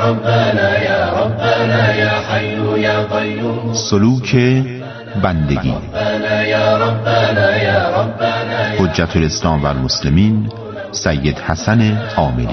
ربنا يا ربنا يا حي يا قيوم. سلوک بندگی. حجت الاسلام و المسلمین سید حسن عامری.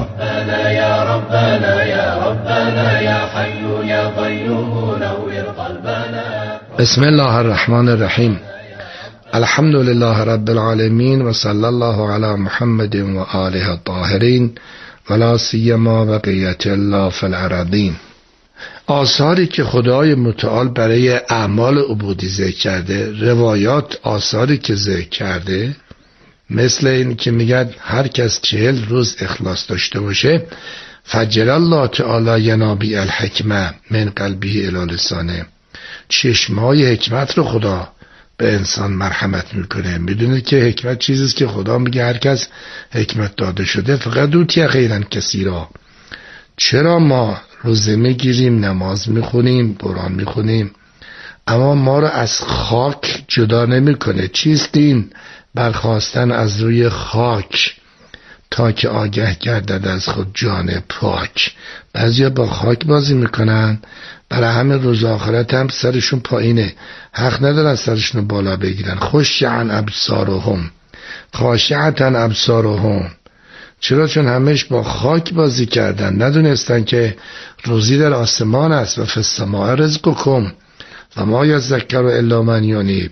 بسم الله الرحمن الرحیم. الحمد لله رب العالمین و صلی الله علی محمد و آله الطاهرین و لا سیما بقیت الله فی الارضین. آثاری که خدای متعال برای اعمال عبودی ذکر کرده، روایات آثاری که ذکر کرده، مثل این که میگن هر کس 40 روز اخلاص داشته باشه فجر الله تعالی ینابی الحکمه من قلبه الی لسانه، چشمای حکمت رو خدا به انسان مرحمت میکنه. میدونید که حکمت چیزیست که خدا میگه هر کس حکمت داده شده فقط اوتی خیرا کثیرا. چرا ما روزه میگیریم، نماز میخونیم، قرآن میخونیم، اما ما رو از خاک جدا نمیکنه. چیست این؟ برخاستن از روی خاک تا که آگه گردد از خود جان پاک. بعضیا با خاک بازی میکنن، برای همه روز آخرت هم سرشون پایینه، حق ندارن سرشون بالا بگیرن. خشعن ابصارهم خاشعتن ابصارهم. چرا؟ چون همش با خاک بازی کردن، ندونستن که روزی در آسمان است و فی السماء رزقکم و ما یذکر الا من ینیب.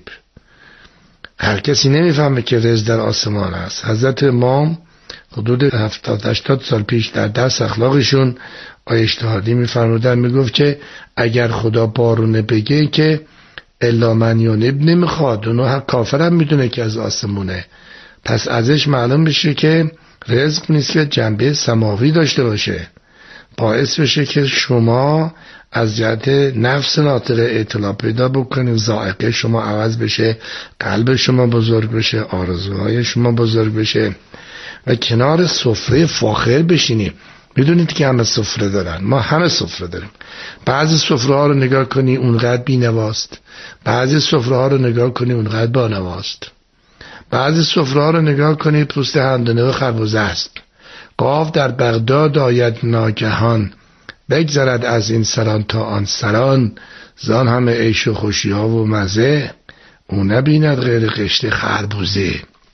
هر کسی نمیفهمه که رزق در آسمان است. حضرت امام حدود 70-80 سال پیش در درس اخلاقشون آیه اجتهادی میفرمودن، میگفت که اگر خدا بارونه بگه که الا من ینیب نمیخواد، اونو کافرم میدونه که از آسمونه، پس ازش معلوم بشه که رزق نیست که جنبه سماوی داشته باشه، باعث بشه که شما از جهت نفس ناطقه اطلاع پیدا بکنید، ذائقه شما عوض بشه، قلب شما بزرگ بشه، آرزوهای شما بزرگ بشه و کنار سفره فاخر بشینیم. میدونید که همه سفره دارن، ما همه سفره داریم. بعضی سفره ها رو نگاه کنی اونقدر بی نواست، بعضی سفره ها رو نگاه کنی اونقدر با نواست، بعضی سفره ها رو نگاه کنی پوست همدانه و خربزه است. گاو در بغداد آید ناگهان، بگذرد از این سران تا آن سران، زان همه عیش و خوشی ها و مزه، او نبیند غیر قشت خربوزه.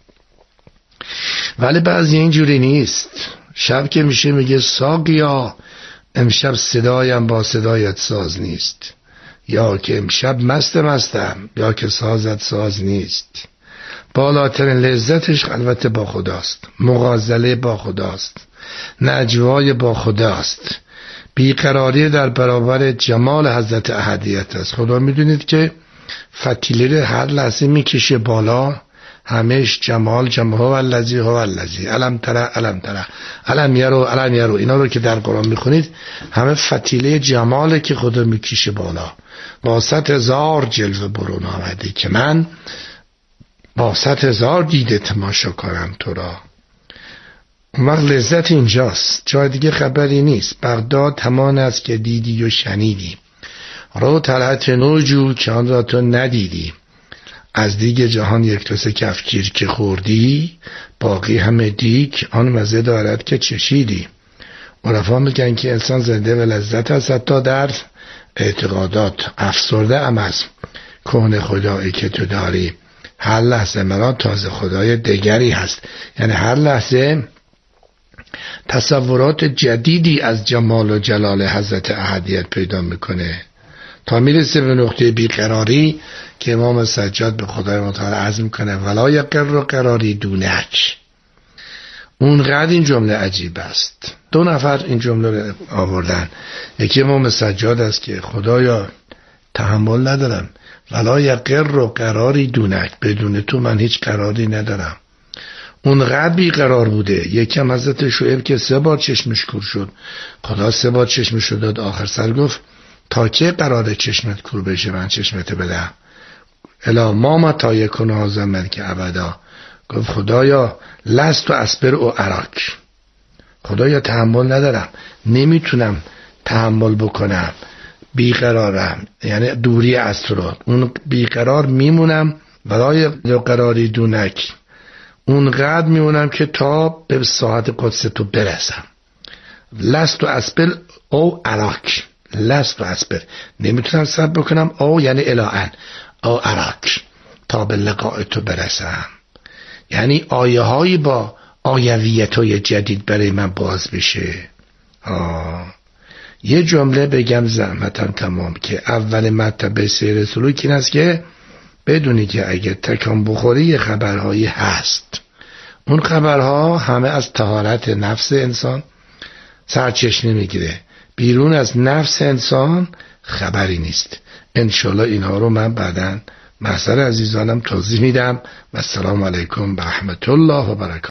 ولی بعضی اینجوری نیست. شب که میشه میگه ساقیا امشب صدایم با صدایت ساز نیست، یا که امشب مستم یا که سازت ساز نیست. بالاترین لذتش خلوت با خداست، مغازله با خداست، نجوای با خداست، بیقراری در برابر جمال حضرت احدیت است. خدا میدونید که فتیله رو هر لحظه میکشه بالا، همش جمال هو الذی الم ترى الم یرو اینا رو که در قرآن میخونید همه فتیله جماله که خدا میکشه بالا. با 100,000 جلوه برون آمده که من با 100,000 دیده تماشا کنم تو را. اون وقت لذت اینجاست، جای دیگه خبری نیست. بغداد همان است که دیدی و شنیدی، رو طلعت نوجو که آن را تو ندیدی. از دیگ جهان یک تاسه کفگیر که خوردی، باقی همه دیگ آن مزه دارد که چشیدی. عرفا میگن که انسان زنده و لذت است حتی در اعتقادات. افسرده ام از کهن خدایی که تو داری، هر لحظه مرا تازه خدای دگری هست. یعنی هر لحظه تصورات جدیدی از جمال و جلال حضرت احدیت پیدا میکنه تا میرسه به نقطه بیقراری که امام سجاد به خدای متعال عزم کنه ولا یقر قراری دونک. اونقدر این جمله عجیب است. 2 نفر این جمله رو آوردن. یکی امام سجاد است که خدایا تحمل ندارم، ولا یقر قراری دونک، بدون تو من هیچ قراری ندارم. اونقدر بیقرار بوده. یکم حضرت شعیب که 3 بار چشمش کور شد، خدا 3 بار چشمش رو داد، آخر سر گفت تا که قراره چشمت کور بشه من چشمت بدم؟ الا ما متا یکن هذا ملک ابدا. گفت خدایا لست و اسبر و عراک، خدایا تحمل ندارم، نمیتونم تحمل بکنم، بیقرارم، یعنی دوری از تو رو. اون بیقرار میمونم برای قراری دونک، اونقدر میمونم که تا به ساعت قدس تو برسم. لست اسبل او عراک، لست اسبل، نمیتونم صبر بکنم، او یعنی الان، او عراک، تا به لقاء تو برسم. یعنی آیه هایی با آیویت های جدید برای من باز بشه. یه جمله بگم زحمتاً تمام که اول مرتبه سیر سلوک این است که بدونی که اگه تکان بخوری یه خبرهایی هست، اون خبرها همه از طهارت نفس انسان سرچشمه میگیره، بیرون از نفس انسان خبری نیست. انشالله اینها رو من بعداً محضر عزیزانم توضیح میدم. و السلام علیکم و رحمت الله و برکاته.